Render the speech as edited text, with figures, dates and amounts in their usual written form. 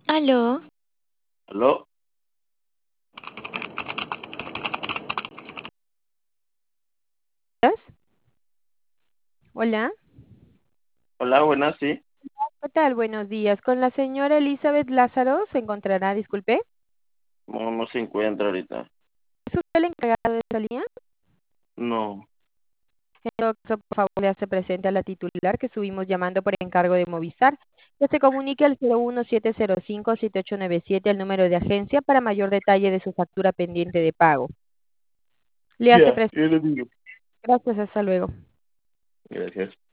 Aló, Aló, ¿estás? Hola, hola, buenas, sí. ¿qué tal? Buenos días. Con la señora Elizabeth Lázaro se encontrará, disculpe. No, no se encuentra ahorita. ¿Es usted el encargado de esta línea? No, En todo caso, por favor, le hace presente a la titular que estuvimos llamando por encargo de Movistar, que se comunique al 01705-7897, el número de agencia, para mayor detalle de su factura pendiente de pago. Le hace ya, presente. yo le digo. Gracias, hasta luego. Gracias.